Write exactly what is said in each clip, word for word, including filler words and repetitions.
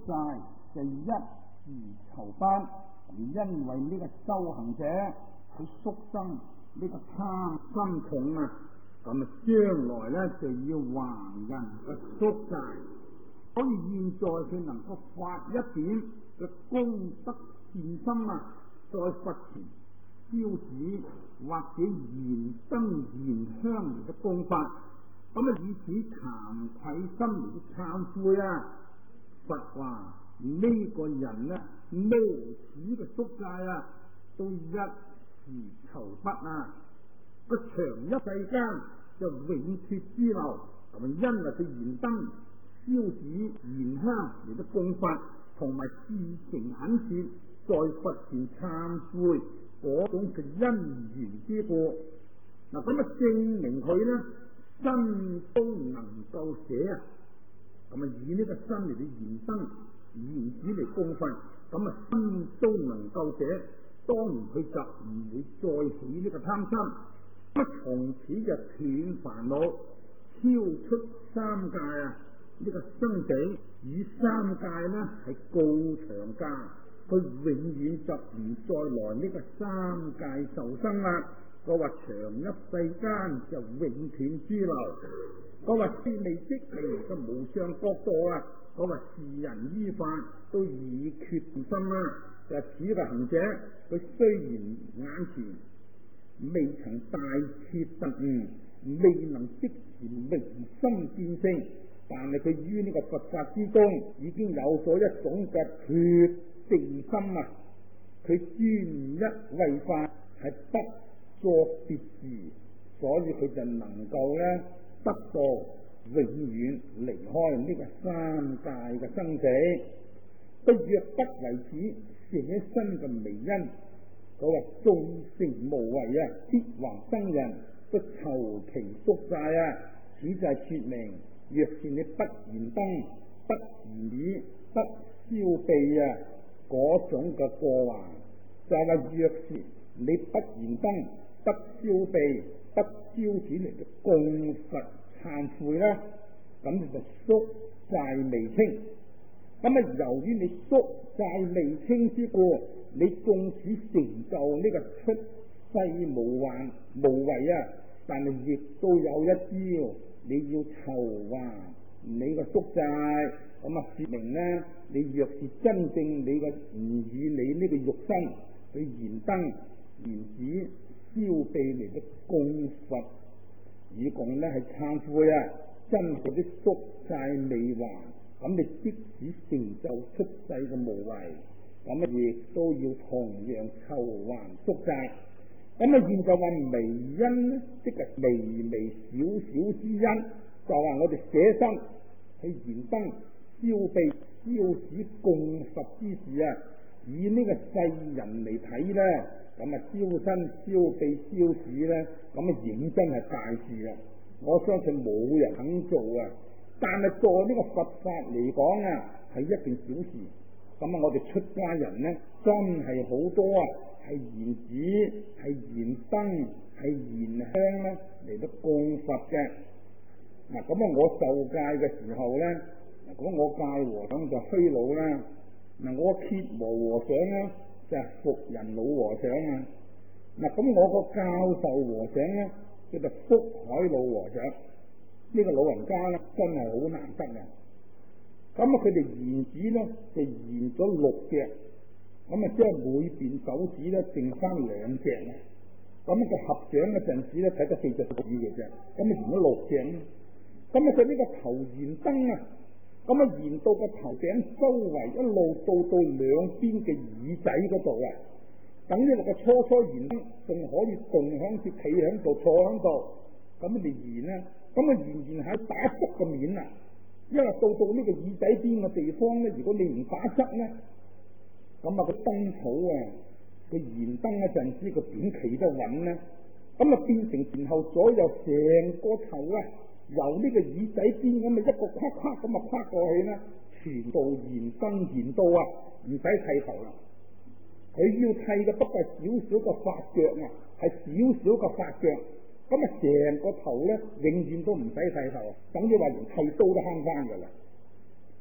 債就一時酬班。因為呢個修行者佢宿生呢個貪心重啊，咁啊將來咧就要還人嘅宿債，所以現在佢能夠發一點嘅功德善心啊，在佛前燒紙或者燃燈燃香嚟嘅供法，咁啊以此慚愧心嚟嘅懺悔啊。佛話呢、這個人呢，無始嘅宿債啊，都一時酬畢啊，個長一世間就永脫之流。咁啊，因為佢燃燈燒紙燃香嚟嘅供法，同埋事情懇切，在佛前懺悔嗰種嘅因緣之過，嗱咁啊證明佢咧身都能夠捨啊，咁啊以呢個身嚟嘅燃燈燃紙嚟供佛，咁啊身都能夠捨，當然佢就唔會再起呢個貪心，咁啊從此就斷煩惱，超出三界啊！呢、這個生死與三界呢係告長假，佢永遠就唔再來呢個三界受生啦。佢話長一世間就永斷諸流，佢話是未即嚟嘅無上國度啊！佢話是人依法都已決心啦。就此個行者，佢雖然眼前未曾大徹頓悟，未能即時明心見性，但係佢於呢個佛法之中已經有咗一種嘅決定心啊！佢專一為法，係不作別事，所以佢就能夠咧得到永遠離開呢個三界嘅生死。不若不為此捨身嘅微因，佢話眾成無為啊，必還生人，不酬其宿債啊！此就係說明，若是你不燃燈、不燃紙、不燒臂啊，嗰種嘅過患，就係、是、話若是你不燃燈、不燒臂、不燒紙嚟嘅供佛懺悔啦，咁你就宿債未清。咁啊，由於你宿債未清之過，你縱使成就呢個出世無患無為啊，但係亦都有一招，你要籌還你個宿債。咁啊，說明呢，你若是真正你個唔以你呢個肉身去燃燈燃紙燒臂嚟嘅供佛，以共呢係懺悔啊，真係啲宿債未還。咁你即使成就出世嘅無為，咁啊亦都要同樣籌還宿債。咁啊現在話微因呢，即係微微小小之因，就話我哋捨身去燃燈燒臂燒紙供佛之事啊，以呢個世人嚟睇咧，咁啊燒身燒臂燒紙咧，咁啊認真係大事啊！我相信冇人肯做啊。但係做呢個佛法嚟講啊，係一件小事。咁啊，我哋出家人呢，真係好多啊，係燃紙、係燃燈、係燃香咧嚟到供佛嘅。嗱，咁啊，我受戒嘅時候咧，嗱，咁我戒和尚就虛老啦。嗱，我羯磨和尚咧就係福人老和尚啊。嗱，咁我個教授和尚咧叫做福海老和尚。呢個老人家咧真係好難得啊！咁啊，佢哋燃紙咧就燃咗六隻，咁啊即係每邊手指咧剩翻兩隻啊！咁啊，佢合掌嗰陣時咧睇得四隻手指嘅啫，咁啊燃咗六隻，咁啊佢呢個頭燃燈啊，咁啊燃到個頭頂周圍一路到到兩邊嘅耳仔嗰度啊！等呢個初初燃燈仲可以動響住企響度坐響度，咁你燃咧？咁啊，仍然喺打側嘅面啊，因為到到呢個耳仔邊嘅地方咧，如果你唔打側咧，咁啊個燈草啊，佢燃燈嗰陣時個點企得穩咧，咁啊變成前後左右成個頭啊，由呢個耳仔邊咁啊一個框框咁啊跨過去咧，全部燃燈燃到啊，唔使剃頭啦。佢要剃嘅不過係少少個髮腳啊，係少少個髮腳。咁啊，成個頭咧，永遠都唔使剃頭，等於話連剃刀都慳翻噶啦。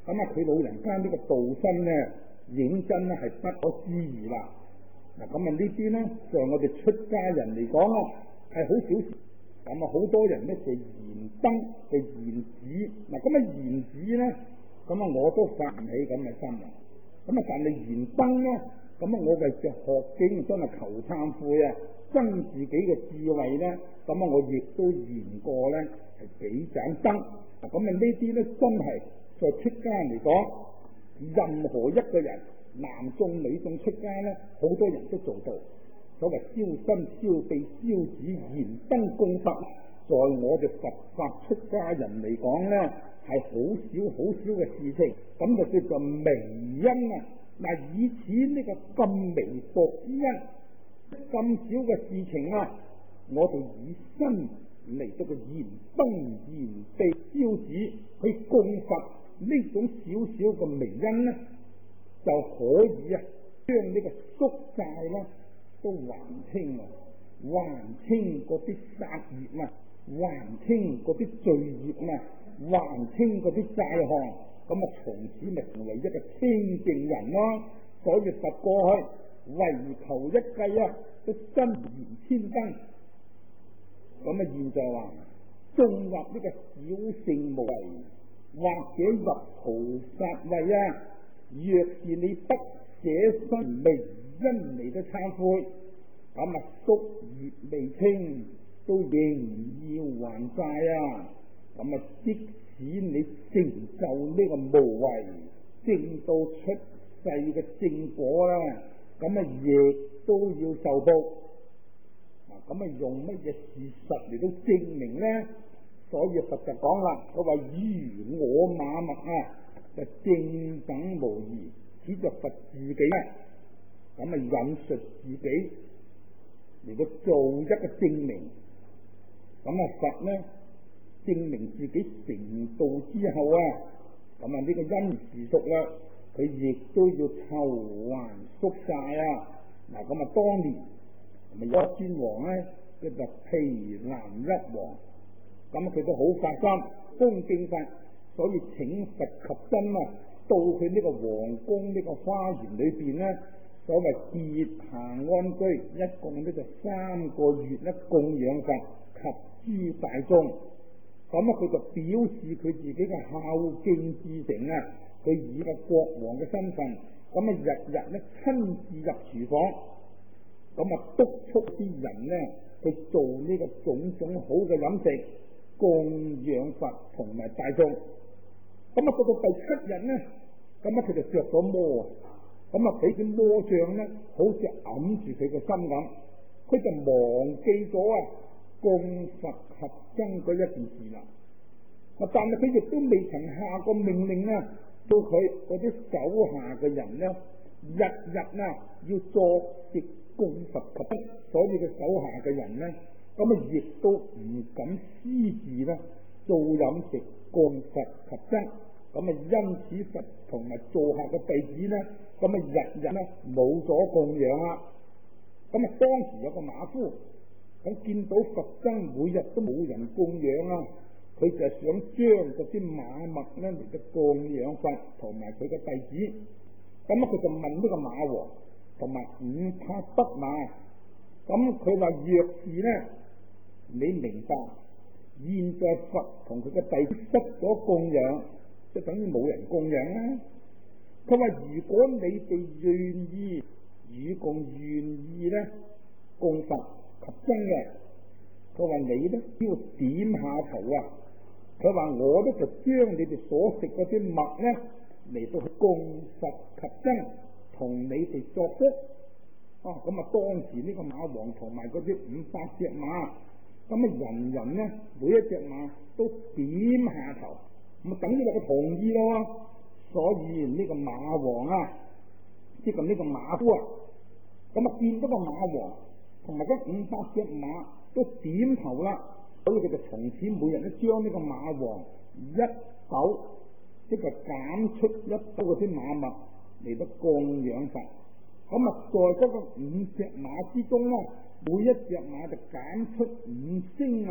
咁啊，佢老人家呢個道心咧，認真咧係不可思議啦。嗱，咁啊呢啲咧，在我哋出家人嚟講啊，係好小事。咁啊，好多人咧就燃燈，就燃紙。嗱，咁啊燃紙咧，咁啊我都發唔起咁嘅心啊。咁啊，但係燃燈咧，咁啊我為著學經真係求懺悔啊，增自己嘅智慧咧，咁啊我亦都燃過咧係幾盞燈。嗱，咁啊呢啲咧真係在出家嚟講，任何一個人，男眾女眾出家咧，好多人都做到。所謂燒身燒臂燒紙燃燈供佛，在我哋佛法出家人嚟講咧，係好少好少嘅事情，咁就叫做微因啊！嗱，以此呢個咁微薄之因，咁少嘅事情啊，我哋以身嚟到個燃燈燃臂燒紙去供佛，呢種少少嘅微因咧，就可以啊，將呢個宿債咧都還清啊，還清嗰啲殺業啊，還清嗰啲罪業啊，還清嗰啲債項，咁啊從此咪成為一個清淨人咯。所以佛過去為求一計啊，都真燃千燈。咁啊現在話進入呢個小乘無為，或者入菩薩位啊，若是你不捨身微因嚟到懺悔，咁啊宿業未清，都仍要還債啊！咁啊，即使你成就呢個無為，證到出世嘅正果啦，咁啊亦都要受報。啊，咁啊用乜嘢事實嚟到證明咧？所以佛就講啦，佢話如我馬默啊，就正等無疑，此就佛自己啊，咁啊引述自己嚟到做一個證明。咁啊佛咧證明自己成道之後啊，咁啊呢個因時熟啦，佢亦都要籌還宿債啊。嗱，咁啊當年咪有尊王咧，叫做毗藍一王，咁佢都好發心恭敬佛，所以請佛及真啊，到佢呢個皇宮呢個花園裏邊咧，所謂結下安居，一共呢就三個月咧供養佛及諸大眾。咁啊佢就表示佢自己嘅孝敬之誠啊，佢以個國王嘅身份，咁啊日日咧親自入廚房，咁啊督促啲人咧去做呢個種種好嘅飲食，供養佛同埋大眾。咁啊到到第七日咧，咁啊佢就着咗魔，咁啊俾啲魔障咧，好似揞住佢個心咁，佢就忘記咗啊供佛及僧嗰一件事啦。啊，但係佢亦都未曾下個命令啊，到佢嗰啲手下嘅人咧，日日啊要作食供佛及僧，所以佢手下嘅人咧，咁啊亦都唔敢私自咧做飲食供佛及僧。咁啊，因此佛同埋做客嘅弟子咧，咁啊日日咧冇咗供養啦。咁啊，當時有個馬夫，咁見到佛僧每日都冇人供養啊，佢就係想將嗰啲馬默咧嚟到供養佛同埋佢嘅弟子。咁啊，佢就問呢個馬王同埋五匹匹馬，咁佢話若是咧，你明白現在佛同佢嘅弟子失咗供養，即等於冇人供養啦。佢話如果你哋願意與共願意咧供佛及僧嘅，佢話你咧要點下頭啊。佢話我咧就將你哋所食嗰啲麥咧嚟到去供佛及僧，同你哋作福。啊，咁啊當時呢個馬王同埋嗰啲五百隻馬，咁啊人人咧每一隻馬都點下頭，咁啊等於話佢同意咯。所以呢個馬王啊，即係呢個馬夫啊，咁啊見到個馬王同埋嗰五百隻馬都點頭啦，所以佢就從此每日都將呢個馬王一斗，即係減出一斗嗰啲馬麥嚟到供養佛。咁啊在嗰個五隻馬之中咧，每一隻馬就揀出五升啊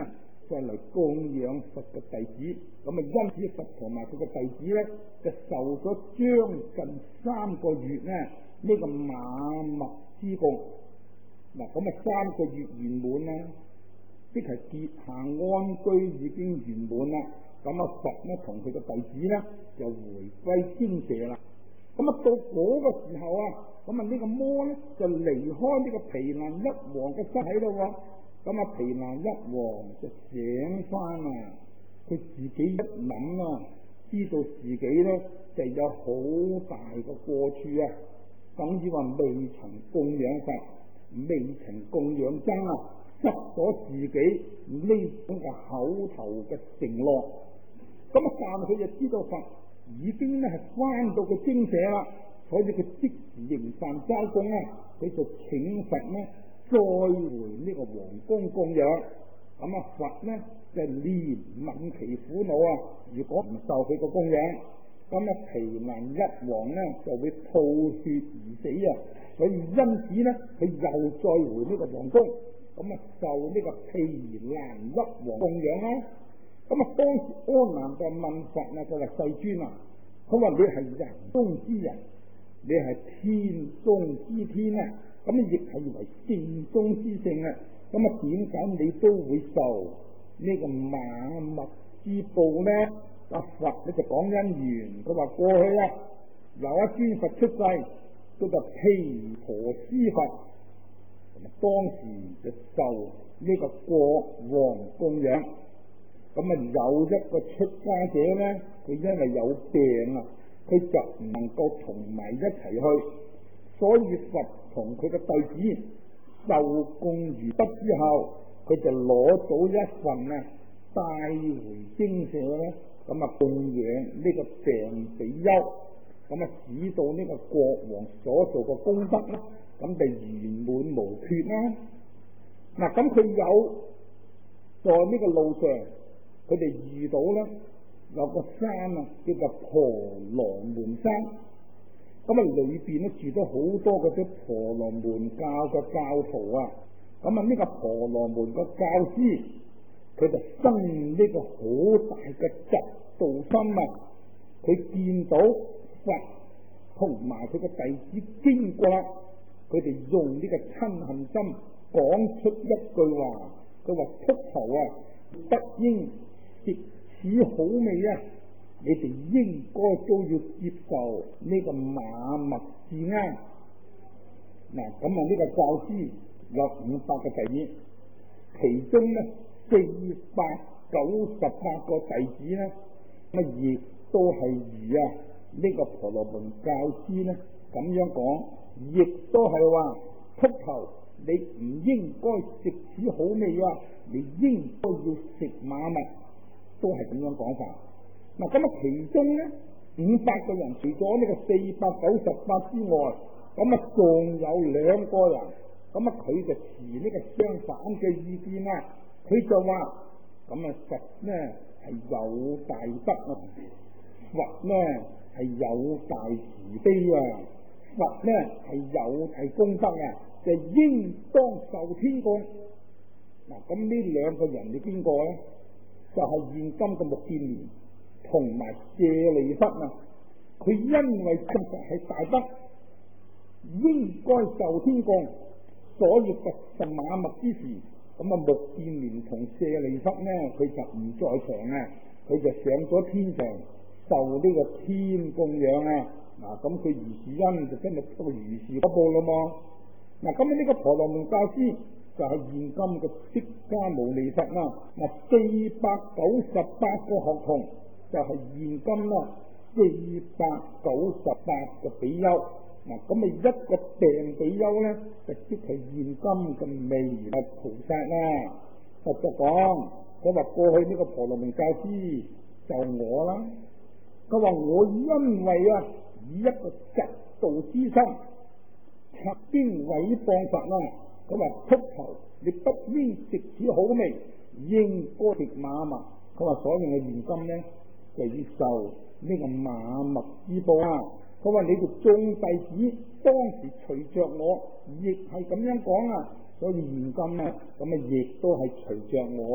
再嚟供養佛嘅弟子。咁啊，因此佛同埋佢嘅弟子咧，就受咗將近三個月咧呢、呢個馬麥之供。嗱，咁啊三個月圓滿啦，即係結下安居已經圓滿啦。咁啊佛咧同佢嘅弟子咧就回歸精舍啦。咁啊到嗰個時候啊，咁啊呢個魔咧就離開呢個毗難一王嘅身體咯喎。咁啊毗難一王就醒翻啊，佢自己一諗啊，知道自己咧就有好大嘅過處啊，等於話未曾供養佛，未曾供養僧啊，失咗自己呢種嘅口頭嘅承諾。咁啊但係佢就知道佛已經咧係翻到個精舍啦，所以佢即時迎飯齋供咧，佢就請佛咧再回呢個皇宮供養。咁啊佛咧就憐憫其苦惱啊，如果唔受佢個供養，咁啊毗難一王咧就會吐血而死啊。所以因此咧佢又再回呢個皇宮，咁啊受呢個毗難一王供養啦。咁啊當時阿難就問佛啊，佢話世尊啊，佢話你係人中之人，你係天中之天啊，咁亦係為聖中之聖啊，咁啊點解你都會受呢個馬麥之報咧？阿佛咧就講因緣，佢話過去啊有一尊佛出世，叫做毗婆尸佛，當時就受呢個國王供養。咁啊有一個出家者咧，佢因為有病啊，佢就唔能夠同埋一齊去，所以佛同佢嘅弟子受供完畢之後，佢就攞到一份啊帶回精舍咧，咁啊供養呢個病比丘，咁啊使到呢個國王所做嘅功德咧，咁就圓滿無缺啦。嗱，咁佢有在呢個路上，佢哋遇到咧有個山啊，叫做婆羅門山。咁啊裏邊咧住咗好多嗰啲婆羅門教嘅教徒啊。咁啊呢個婆羅門個教師，佢就生呢個好大嘅嫉妒心啊！佢見到佛同埋佢嘅弟子經過，佢哋用呢個嗔恨心講出一句話，佢話禿頭啊，不應食此好味啊！你哋應該都要接受呢個馬麥至啱。嗱，咁啊呢個教師有五百個弟子，其中咧四百九十八個弟子咧，咁亦都係如啊呢、這個婆羅門教師咧咁樣講，亦都係話禿頭，你唔應該食此好味啊！你應該要食馬麥，都係咁樣講法。嗱，咁啊其中咧五百個人，除咗呢個四百九十八之外，咁啊仲有兩個人，咁啊佢就持呢個相反嘅意見啦。佢就話：咁啊佛咧係有大德啊，佛咧係有大慈悲啊，佛咧係有大功德啊，就應當受天供。嗱，咁呢兩個人係邊個咧？就係、是、現今嘅目犍連同埋舍利弗啊！佢因為確實係大德，應該受天供，所以佛受馬麥之時，咁啊目犍連同舍利弗呢，佢就唔在場啊，佢就上咗天上受呢個天供養啊！嗱，咁佢如是因就真係到如是嗰步咯嘛！嗱，咁呢個婆羅門教師就係現今嘅釋迦牟尼佛啦。嗱，四百九十八個學童就係現今啦，四百九十八個比丘。嗱，咁啊一個病比丘咧，就即係現今嘅彌勒菩薩啦。佛就講，佢話過去呢個婆羅門教師就我啦。佢話我因為啊以一個嫉妒之心，曾經毀謗佛啦。佢話禿頭，你不應食此好味，應該食馬麥。佢話所以我現今咧就要受呢個馬麥之報啊！佢話你哋眾弟子當時隨着我，亦係咁樣講啊，所以現今咧咁啊亦都係隨着我啊！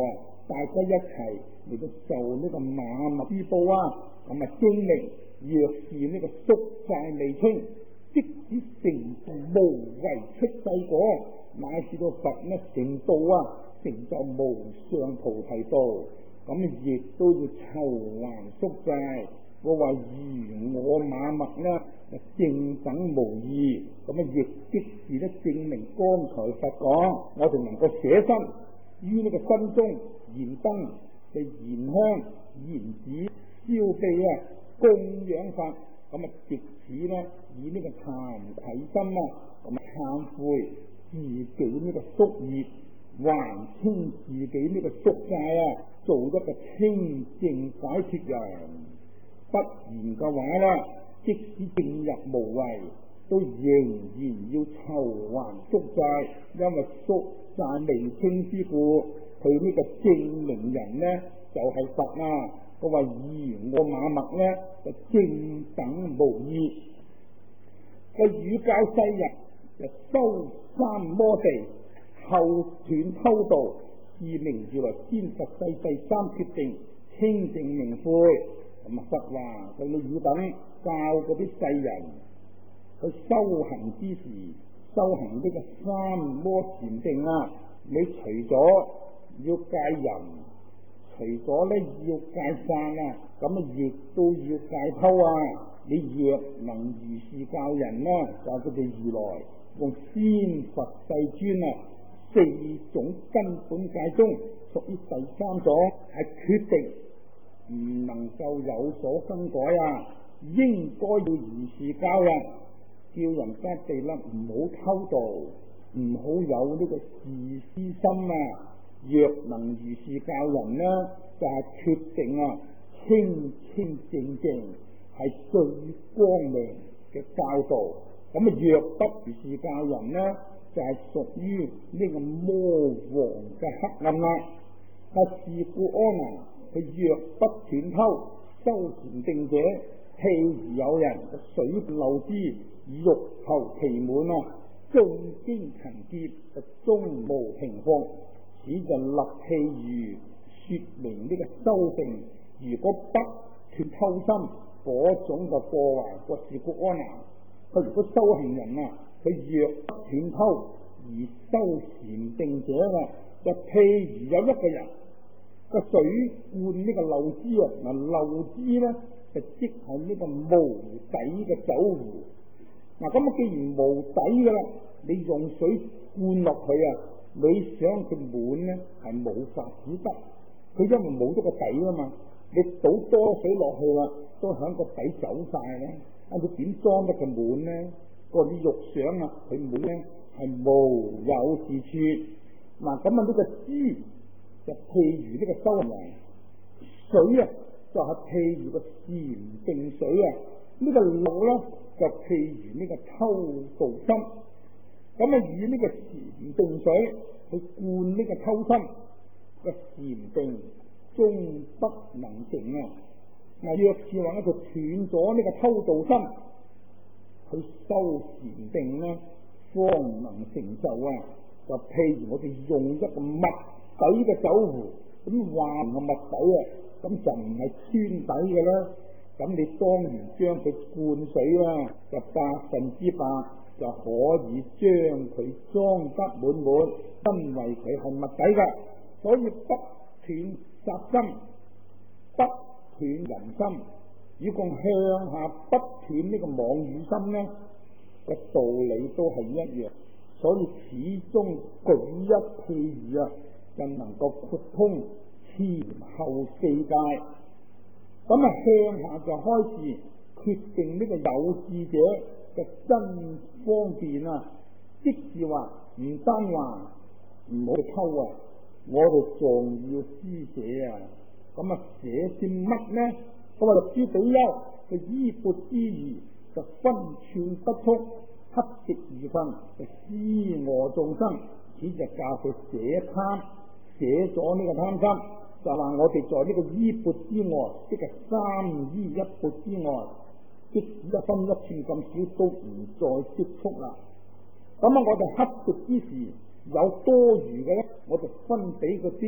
大家一齊嚟到受呢個馬麥之報啊！咁啊，證明若是呢個宿債未清，即使成就無為出世果，乃至到佛呢成道啊，成就無上菩提道，咁亦都要籌還宿債。我話如我馬麥呢，正等無異，咁啊亦即是咧證明剛才佛講，我哋能夠捨身於呢個心中燃燈嘅燃香、燃紙、燒臂啊，供養法，咁啊藉此呢，以呢個慚愧心啊，咁啊懺悔自己呢個宿業，還清自己呢個宿債啊，做一個清淨解脫人。不然嘅話啦，即使證入無為，都仍然要籌還宿債，因為宿債未清之故，佢呢個證明人呢就係、是、佛啊。佢話如我馬麥呢就正等無異，佢語教世人就修三摩地，後斷偷盜，是名如來先實世第三決定，清淨明悔。咁啊，實話佢要等教嗰啲世人去修行之時，修行呢個三摩禪定啊，你除咗要戒淫，除咗咧要戒散啊，咁啊亦都要戒偷啊。你若能如是教人啦、啊，就佢哋如來用先佛世尊啊四種根本戒中，屬於第三種，係決定唔能夠有所更改啊！應該要如是教人，叫人家哋啦唔好偷盜，唔好有呢個自私心啊！若能如是教人呢，就係、是、決定啊清清淨淨係最光明嘅教導。咁啊，若不如是教人呢，就係、是、屬於呢個魔王嘅黑暗啦。但是故阿難，佢若不斷偷修禪定者，譬如有人水漏之，欲求其滿啊，誦經勤劫，就終無平復。此就立譬如說明呢個修定，如果不斷偷心，嗰種就過壞。個是故阿難，佢如果修行人啊，佢若不斷偷而修禪定者啊，就譬如有一個人個水灌呢個漏枝啊，嗱漏枝咧就即係呢個無底嘅酒壺。嗱咁啊，既然無底噶啦，你用水灌落去啊，你想佢滿咧係冇法子得，佢因為冇咗個底啊嘛，你倒多水落去啦，都響個底走晒咧，啊佢點裝得佢滿咧？個啲肉想啊，佢滿咧係無有是處。嗱咁啊，呢個枝就譬如呢個修行人，水啊就係、是、譬如個禪定水啊，呢、這個漏咧就譬如呢個偷盜心。咁啊，以呢個禪定水去灌呢個偷心，個禪定終不能靜啊！嗱，若是話咧，就斷咗呢個偷盜心，去修禪定咧，方能成就啊！就譬如我哋用一個密底嘅酒壺，咁話個密底啊，咁就唔係穿底嘅啦。咁你當然將佢灌水啦，就百分之百就可以將佢裝得滿滿，因為佢係密底嘅，所以不斷殺心，不斷人心，如果向下不斷呢個妄語心呢，個道理都係一樣。所以始終舉一譬如啊，就能夠豁通前後四界。咁啊，向下就開始決定呢個有志者嘅真方便啊，即是話唔單話唔好去偷啊，我哋仲要施捨啊。咁啊，捨啲乜呢？咁啊，諸比丘嘅衣缽之餘，就分寸不足，乞食二分，就施餓眾生。此就教佢捨貪，捨咗呢個貪心，就話我哋在呢個衣缽之外，即係三衣一缽之外，即使一分一寸咁少都唔再積蓄啦。咁啊，我哋乞食之時有多餘嘅咧，我就分俾嗰啲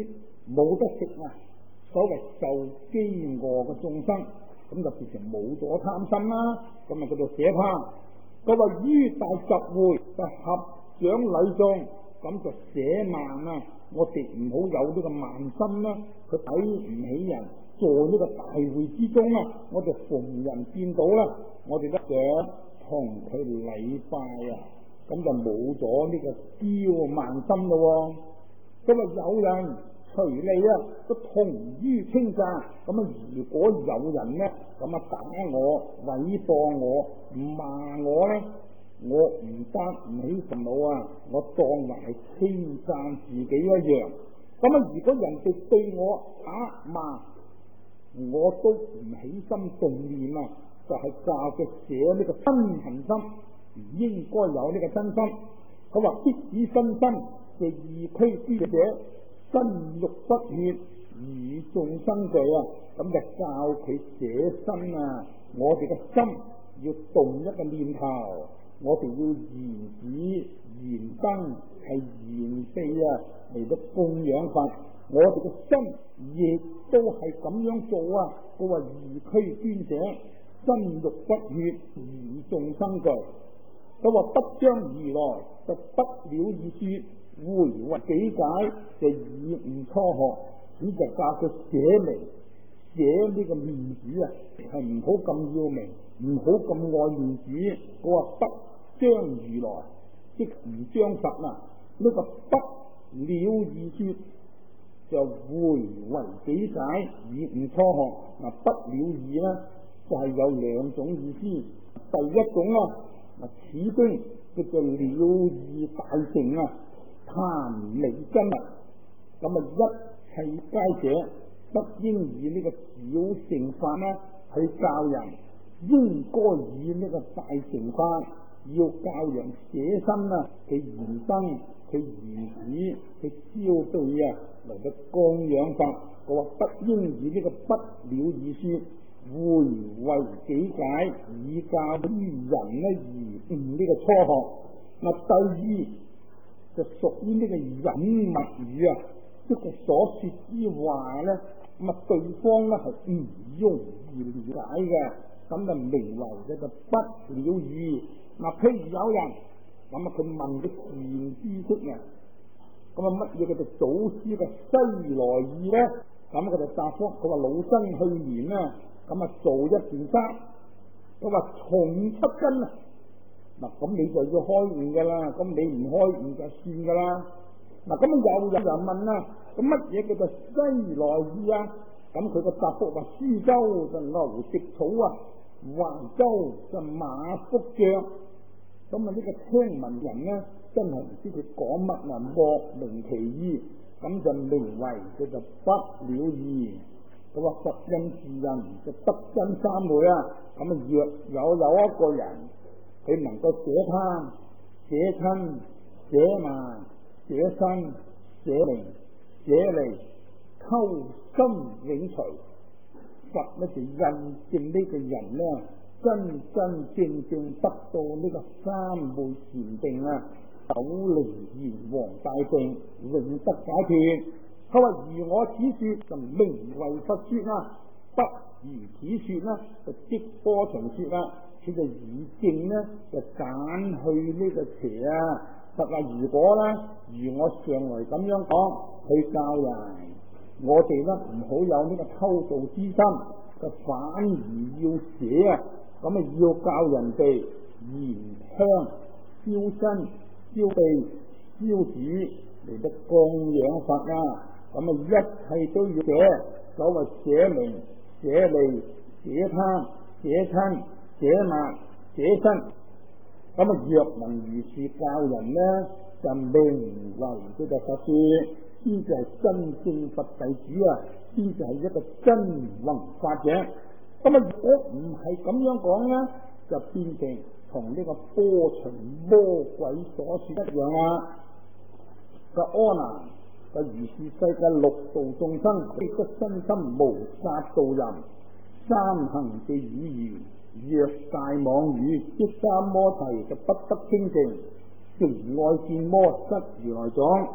冇得食啊，所謂受飢餓嘅眾生，咁就變成冇咗貪心啦。咁啊叫做捨他。佢話於大集會就合掌禮眾，咁就捨慢啊！我哋唔好有呢個慢心啦。佢睇唔起人，在呢個大會之中啊，我哋逢人見到啦，我哋都想同佢禮拜啊，咁就冇咗呢個驕慢心咯。咁啊有人隨利啊，都同於稱讚。咁啊如果有人呢，咁啊打我、毀謗我、罵我呢，我唔得唔起憤怒啊，我當為係稱讚自己一樣。咁啊如果人哋對我打罵，我都唔起心動念啊，就係、是、教佢捨呢個憎恨心，唔應該有呢個真心。佢話必使身心嘅二俱居者，身肉不血，與眾生具啊，咁就教佢捨身啊。我哋嘅心要動一個念頭，我哋要燃指燃燈係燃四啊嚟到供養佛。我哋嘅心亦都係咁樣做啊。佢話二俱居者，身肉不血，與眾生具。佢話不將如來就不了義說，回為己解就以悟初學。呢就教佢捨名捨呢個面子啊，係唔好咁要名，唔好咁愛面子。佢話不將如來即唔將佛啊，呢、這個不了義說就回為己解以悟初學。嗱，不了義呢就係、是、有兩種意思。第一種啊，嗱，此經叫做了義大成啊，談理真啊。咁啊一切皆者不應以呢個小乘法呢去教人，應該以呢個大乘法，要教人捨身啊，佢燃燈，佢燃指，佢燒對啊嚟到供養佛。我話不應以呢個不了義說，回為己解，以教於人呢而悟呢個初學。嗱，第二就屬於呢個隱密語啊，即係所說之話咧，咁啊對方咧係唔容易了解嘅，咁就名為嘅就不了義。嗱，譬如有人咁啊，佢問啲自然知識啊，咁啊乜嘢叫做祖師嘅西來意咧？咁佢就答覆，佢話老僧去年啊，咁啊做一件衫，佢話重七斤啊。嗱，咁你就要開悟噶啦，咁你唔開悟就算噶啦。嗱，咁又有人問啦，咁乜嘢叫做西來意啊？咁佢個答覆話：蘇州就牛食草啊，橫州就馬腹脹。咁啊呢個聽聞人呢，真係唔知佢講乜啊，莫名其意，咁就名為叫做不了義。佢話佛印自人就得真三昧啊。咁啊若有有一個人，佢能夠捨貪、捨親、捨慢、捨身、捨名、捨利，溝心永除，佛呢就印證呢個人呢真真正正得到呢個三昧禪定啊，九靈炎黃大定，永得解脫。佢話如我此說就名為佛說啊，不如此說呢就即波長說啦。佢就以正呢就揀去呢個邪啊。佛話如果呢如我上來咁樣講去教人，我哋呢唔好有呢個偷盜之心，就反而要捨啊。咁啊要教人哋燃香、燒身、燒地、燒紙嚟得供養佛啊。咁啊一切都要捨，所謂捨名、捨利、捨貪、捨親、捨慢、捨身。咁啊若能如是教人呢，就名為叫做佛說，先至係真正佛弟子啊，先至係一個真弘法者。咁啊如果唔係咁樣講呢，就變成同呢個波旬魔鬼所說一樣啊。個阿難個如是世界六道眾生，必得身心無殺盜淫、三行嘅語言、虐大妄語，即三摩提就不得清淨，成愛見魔失如來種，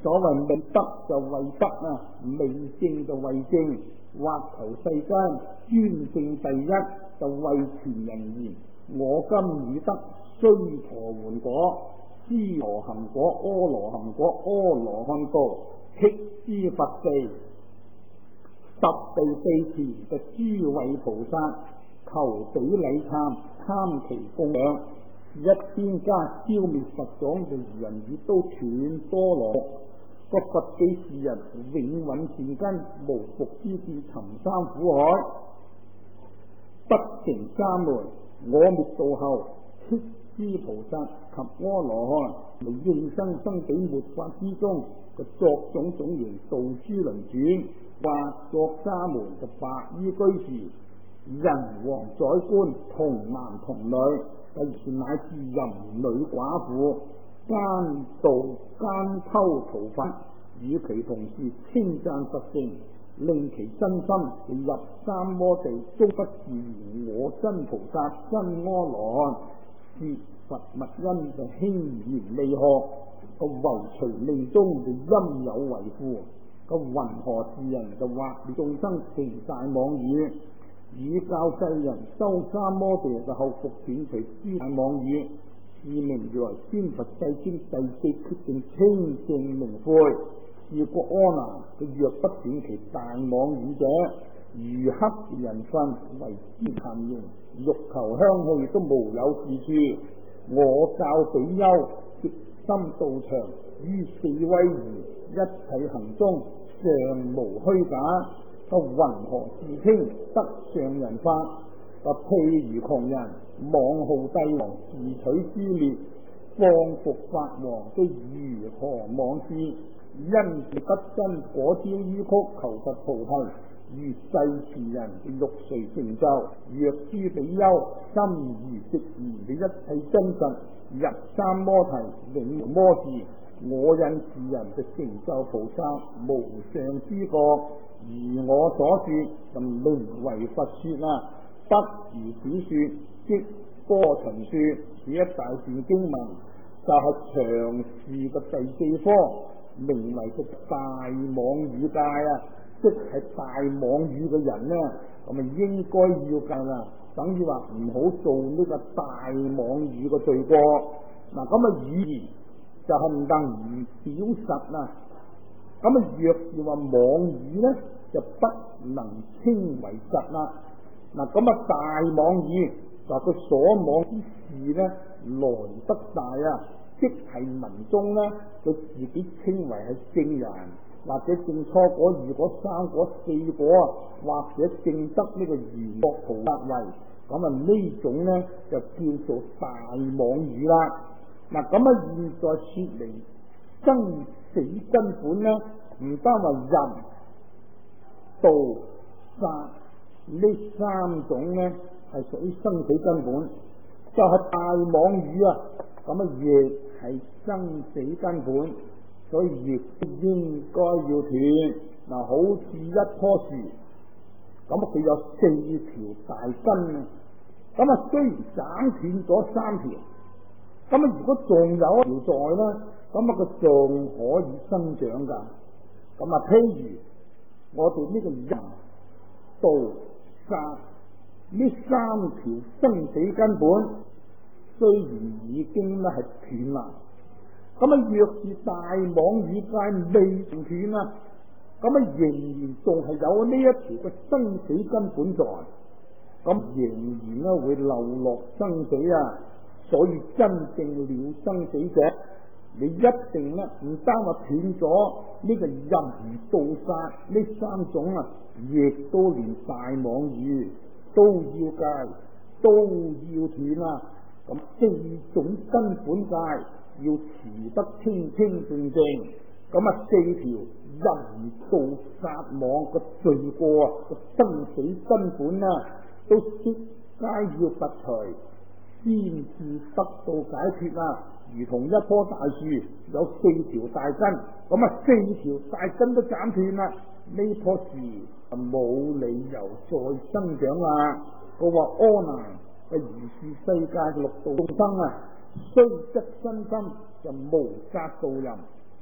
所謂未德就為德啊，未正就為正，或求世間專正第一，就為全人言。我今與德須陀洹果，知羅行果，阿羅行果，阿羅漢道，辟支佛地，十地四持嘅諸位菩薩，求比禮懺，貪其供養。一邊家消滅佛種嘅人語都斷多羅，個佛記是人永穩善根，無復之志尋三苦海，不成三昧。我滅度後，辟支菩薩及阿羅漢，嚟應生生彼末法之中嘅作種種形，導諸輪轉，或作沙門嘅白衣居士，人王宰官，童男童女。例如乃至淫女寡婦，奸盜奸偷逃犯，與其同時稱讚佛性，令其真心入三摩地，終不自言我真菩薩真阿羅漢，是佛密因就輕言未學，個唯隨命中就陰有為父，個云何是人就話眾生成大妄語，以教世人修三摩地嘅後復斷除諸大妄語，是名如來宣佛世經第四決定清淨明悔。是故阿難佢若不斷其大妄語者，如黑人糞為之談形，欲求香氣都無有是處。我教比丘極心道場，於四威儀一切行中，尚無虛假。個云何自稱得上人法？個譬如窮人妄號帝王，自取誅滅，放伏法王，都如何妄思？因是不真果招於曲，求佛菩提，如世前人欲誰成就？若諸比丘心如直言嘅一切真實，入三摩提永無魔事。我引是人就成就菩薩無上之國。而我所說就名為佛說啦，不如小說，即波旬說。此一大段經文就係長樹嘅第四科，名為個大妄語戒啊，即係大妄語嘅人呢，咁啊應該要戒啦，等於話唔好做呢個大妄語嘅罪過。嗱，咁啊語言就係唔能唔表實啦。咁啊若是話妄語呢，就不能稱為實啦。嗱，咁啊大妄語就佢所妄之事呢，來得大啊，即係民眾呢，佢自己稱為係聖人，或者證初果、二果、三果、四果啊，或者證得呢個圓覺菩薩位，咁啊呢種呢就叫做大妄語啦。嗱，咁啊現在說明生死根本呢，唔單話人道殺呢三種呢係屬於生死根本，就係、是、大妄語啊，咁啊亦係生死根本，所以亦應該要斷。嗱，好似一棵樹，咁啊佢有四條大根啊，咁啊雖然斬斷咗三條，咁啊如果仲有一條在咧，咁啊佢仲可以生長噶。咁啊譬如我哋呢個人道殺呢三條生死根本，雖然已經咧係斷啦，咁啊若是大妄語戒未斷斷啦，咁啊仍然仲係有呢一條嘅生死根本在，咁仍然咧會流落生死啊。所以真正了生死者，你一定咧唔單話斷咗呢個淫盜殺呢三種啊，亦都連大妄語都要戒，都要斷啦。咁四種根本戒要持得清清淨淨，咁啊四條淫盜殺網個罪過啊，個生死根本啊，都悉皆要拔除，先至得到解脫啊！如同一棵大樹有四條大根，咁啊四條大根都斬斷啦，呢棵樹就冇理由再生長啦。佢話阿難嘅如是世界六道眾生啊，雖則身心就無間道人，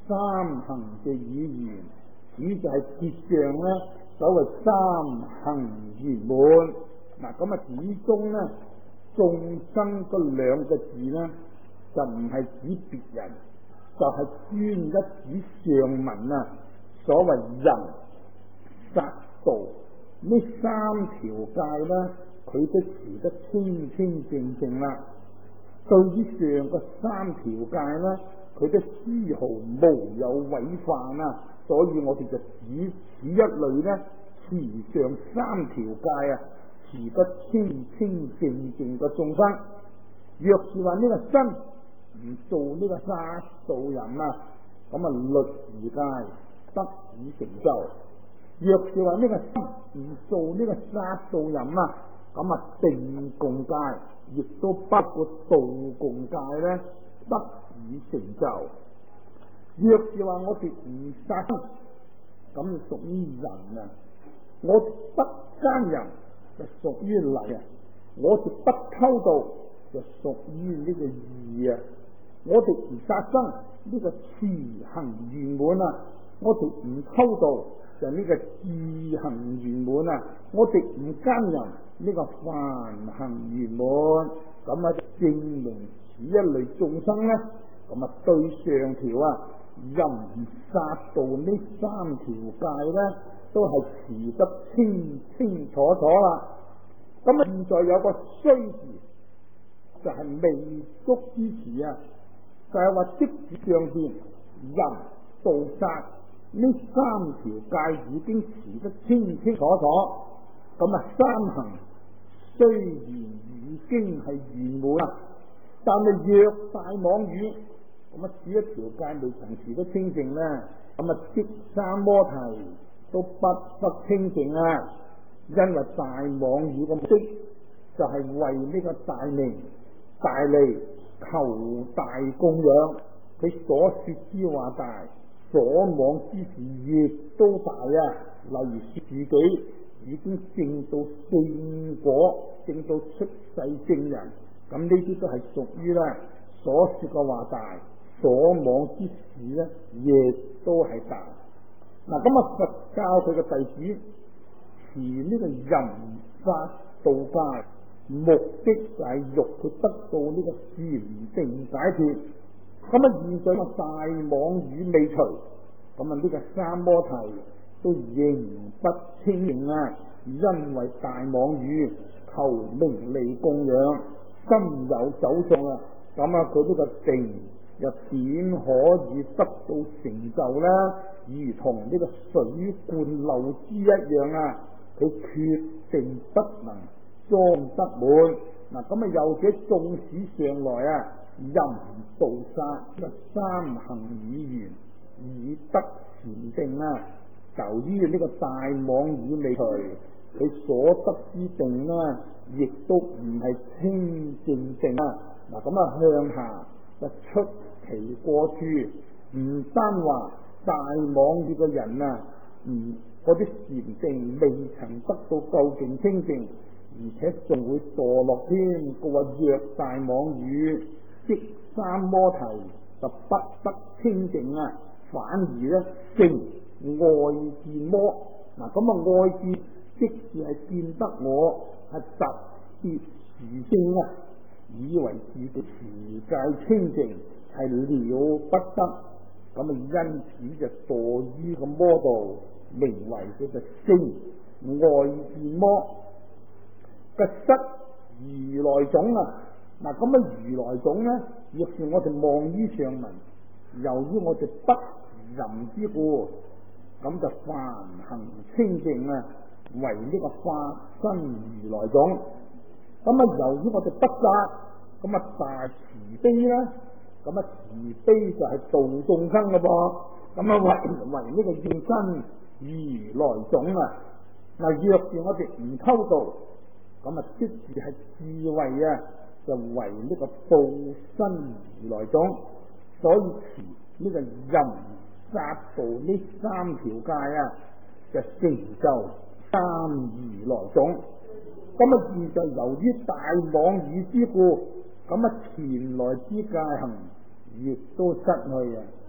三行嘅語言，此就係結上咧所謂三行圓滿。嗱，咁啊始終咧眾生嗰兩個字咧就唔係指別人，就係、是、專一指上文啊。所謂人、殺、盜呢三條戒咧，佢都持得清清正正啦。對於上個三條戒咧，佢都絲毫無有違犯啊！所以我哋就指此一類咧，持上三條戒啊，持得清清正正嘅眾生。若是話呢個身唔做呢個殺盜淫啊，咁啊律儀戒得以成就。若是話呢個身唔做呢個殺盜淫啊，咁啊定共戒亦都包括道共戒咧，得以成就。若是話我哋唔殺生，咁就屬於人啊；我哋不奸淫就屬於禮啊；我哋不偷盜就屬於呢個義啊；我哋唔殺生呢個持行圓滿啊；我哋唔偷盜就呢個智行圓滿啊；我哋唔奸淫呢個梵行圓滿。咁啊證明此一類眾生咧，咁啊對上條啊淫殺盜呢三條戒咧，都係持得清清楚楚啦。咁啊現在有個須字，就係、是、未足之詞啊，就係、是、話即使上邊淫盜殺呢三條戒已經持得清清楚楚，咁啊三行雖然已經係圓滿啦，但係虐待妄語，咁啊此一條戒未曾持得清淨咧，咁啊即三摩提都不得清淨啊！因為大妄語嘅目的就係為呢個大名大利求大供養，佢所說之話大，所妄之事亦都大啊！例如說自己已經證到聖果，證到出世證人，咁呢啲都係屬於咧所說嘅話大，所妄之事咧亦都係大。嗱，咁啊佛教佢嘅弟子持呢個淫殺盜戒，目的就係欲佢得到呢個禪定解脫。咁啊現在個大妄語未除，咁啊呢個三摩提都仍不清淨啊！因為大妄語求名利供養，心有走錯啊！咁啊佢呢個定又點可以得到成就呢？如同呢個水灌漏之一樣啊！佢決定不能裝得滿。嗱，咁啊又者縱使上來啊淫盜殺呢三行語言以得禪定啊，由於呢個大妄語未除，佢所得之定呢，亦都唔係清淨定啊！嗱，咁啊向下就出其過處，唔單話大妄語嘅人啊，唔嗰啲禪定未曾得到究竟清淨，而且仲會墮落添。佢話若大妄語即三摩提就不得清淨啊，反而咧成外見魔。嗱，咁啊外見即使係見得我係特別殊勝啊，以為自己持戒清淨係了不得，咁啊因此就墮於個魔道，名為佢就成外見魔嘅失如來種啊！嗱，咁啊如來種咧，若是我哋望於上文，由於我哋不淫之故，咁就梵行清淨啊，為呢個化身如來種。咁啊由於我哋不殺，咁啊大慈悲啦，咁啊慈悲就係度眾生嘅噃，咁啊為為呢個現身如來種啊！嗱，若是我哋唔偷盜，咁啊即是係智慧啊，就為呢個報身如來種。所以持呢個淫殺盜呢三條戒啊，就成就三如來種。咁啊現在由於大妄語之故，咁啊前來之戒行亦都失去啊！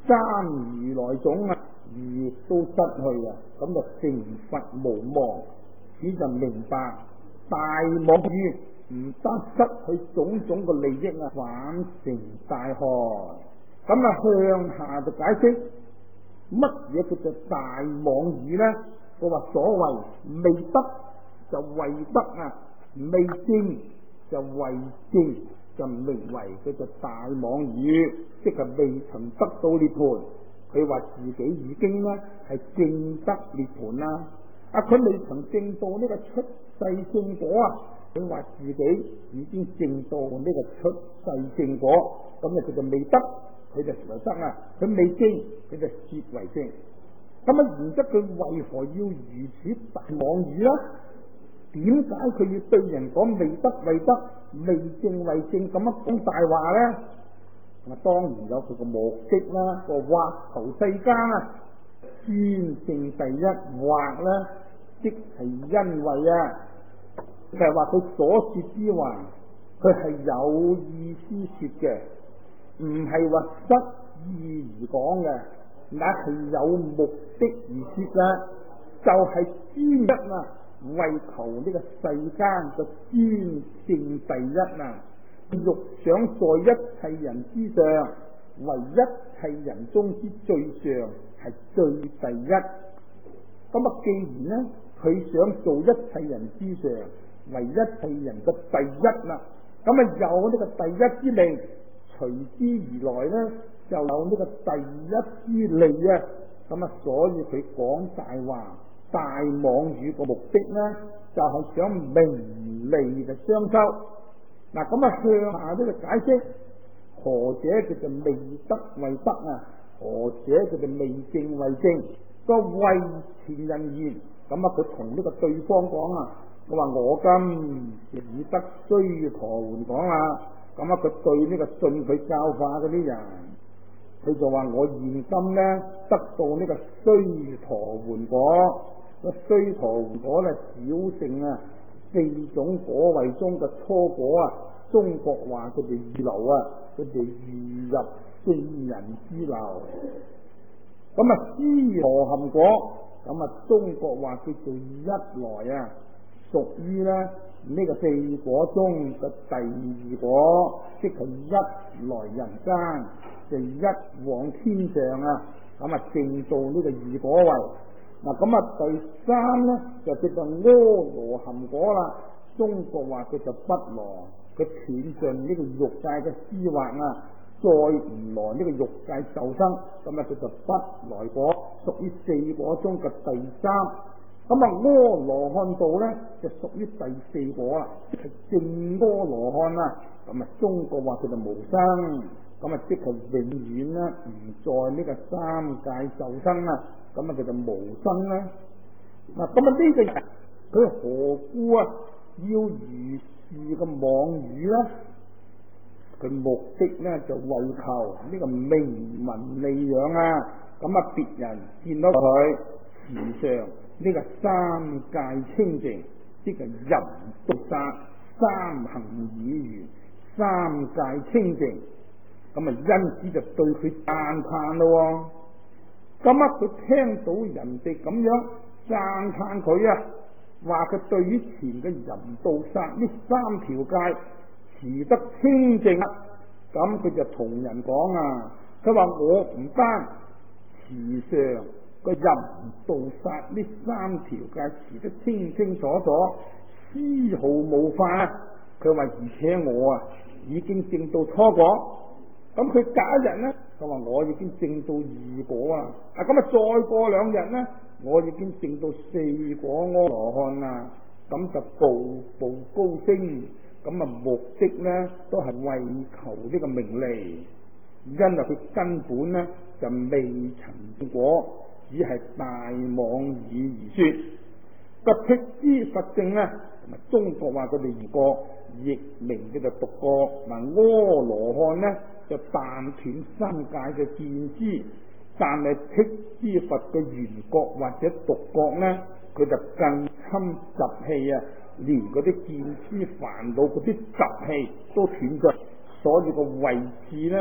三如來種啊，如都失去啊，咁就成佛無望。此就明白大妄語唔得失去種種嘅利益啊，反成大害。咁啊向下就解釋乜嘢叫做大妄語呢？佢話所謂未得就為得啊，未證就為證，就名為叫做大妄語，即係未曾得到涅槃。佢話自己已經呢係證得涅槃啦，啊佢未曾證到呢個出世正果啊，佢話自己已經證到呢個出世正果，咁啊佢就未得，佢就為得啊，佢未證，佢就説為證。咁啊，然則佢為何要如此大妄語呢？點解佢要對人講未得為得，未證為證咁樣講大話呢？咁啊，當然有佢個目的啦，個或求世間啊，專證第一，或呢，即係因為啊，就係話佢所說之話，佢係有意思說嘅，唔係話失意而講嘅，乃係有目的而說嘅，就係、是、專一啊，為求呢個世間嘅專證第一啊，欲想在一切人之上，為一切人中之最上，係最第一。咁啊，既然呢，佢想做一切人之上，為一切人嘅第一啦，咁啊有呢個第一之利，隨之而來呢，就有呢個第一之利啊。咁啊，所以佢講大話、大妄語個目的呢，就係、是、想名利嘅雙收。嗱，咁啊向下呢個解釋，何者叫做未得為得啊？何者叫做未證為證？個為前人言，咁啊佢同呢個對方講啊，我話我今已得須陀洹講啦。咁啊佢對呢個信佢教化嗰啲人，佢就話我現今呢得到呢個須陀洹果，個須陀洹果咧小乘啊四種果位中嘅初果啊，中國話佢哋二流啊，佢哋預入聖人之流。咁啊斯羅含果，咁啊中國話叫做一來啊，屬於咧呢、這個四果中嘅第二果，即係一來人間，就一往天上啊，咁啊證到呢個二果位。嗱，咁啊第三咧就叫做阿羅含果啦，中國話叫做不來，佢斷盡呢個欲界嘅思惑啊，再唔來呢個欲界受生，咁啊叫做不來果，屬於四果中嘅第三。咁啊阿羅漢道咧就屬於第四果啦，即係正阿羅漢啦。咁啊中國話叫做無生，咁啊即係永遠咧唔在呢個三界受生啊，咁啊叫做無生啦。嗱，咁啊呢個人佢何故啊要如是嘅妄語咧？佢目的咧就為求呢個名聞利養啊，咁啊別人見到佢時常呢個三界清淨，即係淫毒殺三行已完，三界清淨，咁啊因此就對佢讚歎咯。咁啊佢聽到人哋咁樣讚歎佢啊，話佢對於前嘅淫毒殺呢三條戒持得清淨，咁佢就同人講啊，佢話我唔單持上個淫盜殺呢三條戒持得清清楚楚，絲毫無犯。佢話而且我啊已經證到初果，咁佢隔一日呢，佢話我已經證到二果啊，啊咁啊再過兩日呢，我已經證到四果阿羅漢啦，咁就步步高升。咁啊目的呢都係為求呢個名利，因為佢根本呢就未曾證果，只係大妄語而說。個辟支佛證呢，同埋中國話佢哋二個譯名嘅就獨覺。嗱阿羅漢呢就但斷三界嘅見知，但係辟支佛嘅緣覺或者獨覺呢，佢就更侵習氣啊，連嗰啲見知煩惱嗰啲習氣都斷咗，所以個位置呢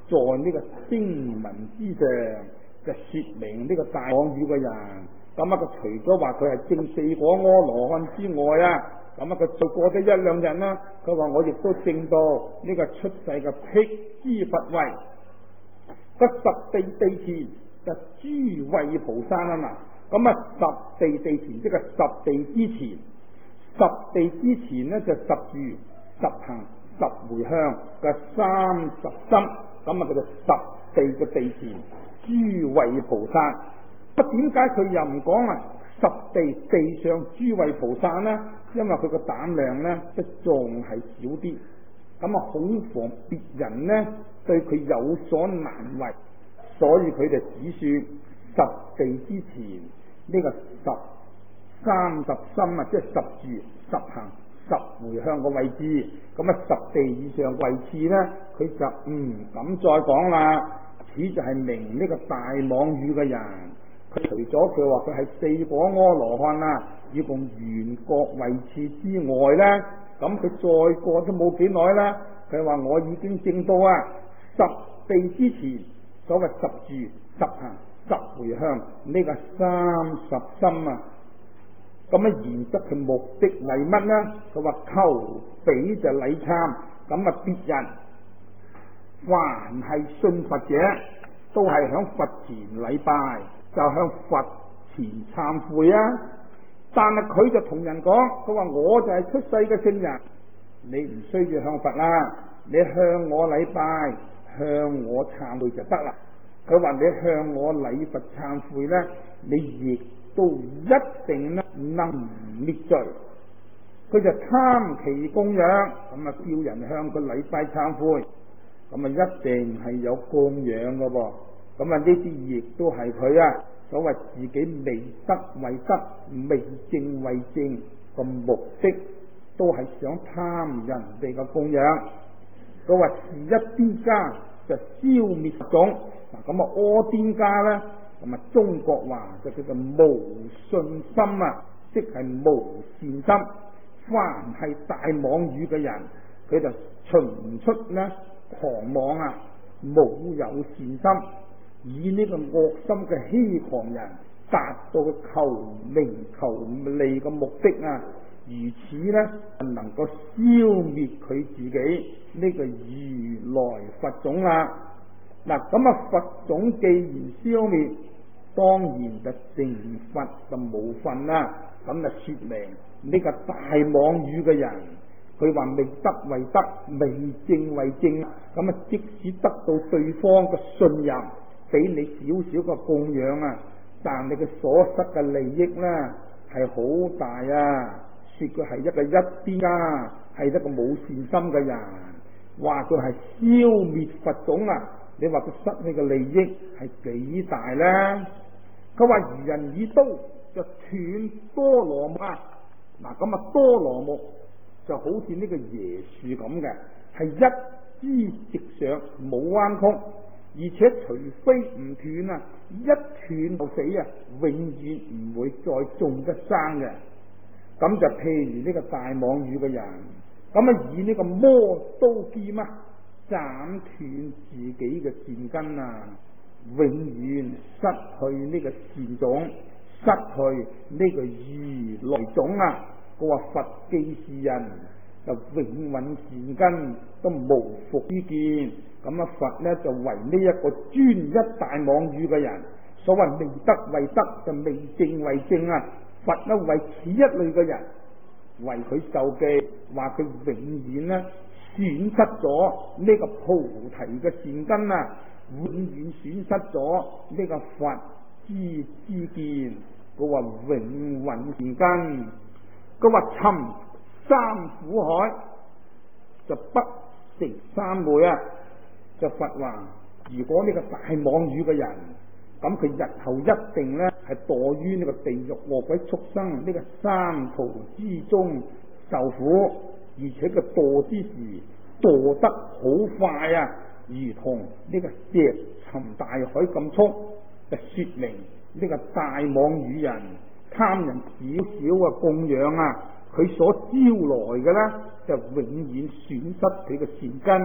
在呢個經文之上，就說明呢個大妄語嘅人。咁啊，佢除咗話佢係證四果阿羅漢之外啊，咁啊，佢再過咗一兩日啦，佢話我亦都證到呢個出世嘅辟支佛位，得十地地前就諸位菩薩啊嘛。咁啊，十地地前即係十地之前，十地之前呢，就十住、十行、十回向嘅三十心，咁啊叫做十地嘅地前諸位菩薩。咁點解佢又唔講啊十地地上諸位菩薩呢？因為佢個膽量呢，即仲係少啲，咁啊恐防別人呢對佢有所難為，所以佢就只說十地之前呢個十三十心啊，即係十住、十行、十回向嘅位置。咁啊十地以上位置呢，佢就唔敢再講啦。此就係明呢個大妄語嘅人。佢除咗佢話佢係四果阿羅漢啊，要共緣覺位次之外呢，咁佢再過都冇幾耐啦。佢話我已經證到啊十地之前所謂十住、十行、十回向呢個三十心啊。咁啊，然則佢目的係乜呢？佢話求彼就禮懺，咁啊別人凡係信佛者，都係響佛前禮拜，就向佛前懺悔啊！但係佢就同人講，佢話我就係出世嘅聖人，你唔需要向佛啦，你向我禮拜，向我懺悔就得啦。佢話你向我禮佛懺悔呢，你亦都一定呢能滅罪。佢就貪其供養，咁啊叫人向佢禮拜懺悔，咁啊一定係有供養噶噃。咁啊呢啲亦都係佢啊所謂自己未得為得，未證為證個目的，都係想貪人哋嘅供養。佢話是一邊家就消滅佛種，嗱咁啊阿邊家咧，咁啊中國話就叫做無信心啊，即係無善心。凡係大妄語嘅人，佢就循出咧狂妄啊，冇有善心。以呢個惡心嘅欺狂人達到求名求利嘅目的啊，如此呢，能夠消滅佢自己呢個如來佛種啊。嗱咁啊佛種既然消滅，當然就成佛就冇份啦。咁就說明呢個大妄語嘅人，佢話未得為得，未證為證，咁啊即使得到對方嘅信任，俾你少少嘅供養啊，但你嘅所失嘅利益呢係好大啊！說佢係一個一邊家，係一個冇善心嘅人，話佢係消滅佛種啊！你話佢失去嘅利益係幾大呢？佢話如人以刀就斷多羅木啊！嗱咁啊多羅木就好似呢個椰樹咁嘅，係一枝直上冇彎曲。而且除非唔斷啊，一斷就死啊，永遠唔會再種得生嘅。咁就譬如呢個大妄語嘅人，咁啊以呢個魔刀劍啊斬斷自己嘅善根啊，永遠失去呢個善種，失去呢個如來種啊。佢話佛既是人，就永穩善根都無復於見。咁啊佛呢就為呢一個專一大妄語嘅人，所謂未得為得就未證為證啊。佛呢為此一類嘅人，為佢受記，話佢永遠呢損失咗呢個菩提嘅善根啊，永遠損失咗呢個佛之知見。佢話永穩善根，佢話沉三苦海就不成三昧啊。就佛話，如果呢個大妄語嘅人，咁佢日後一定呢係墮於呢個地獄餓鬼畜生呢個三途之中受苦，而且佢墮之時墮得好快啊，如同呢個石沉大海咁速，就說明呢個大妄語人貪人少少嘅供養啊，佢所招來嘅呢，就永遠損失佢嘅善根，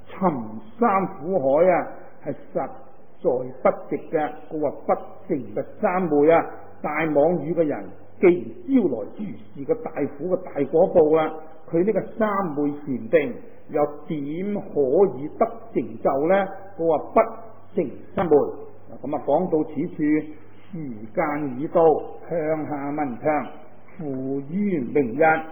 尋三苦海啊，係實在不值嘅。佢話不成嘅三昧啊，大妄語嘅人，既然招來如是嘅大苦嘅大果報啦，佢呢個三昧禪定又點可以得成就呢？佢話不成三昧。咁啊，講到此處，時間已到，向下文長，付於明日。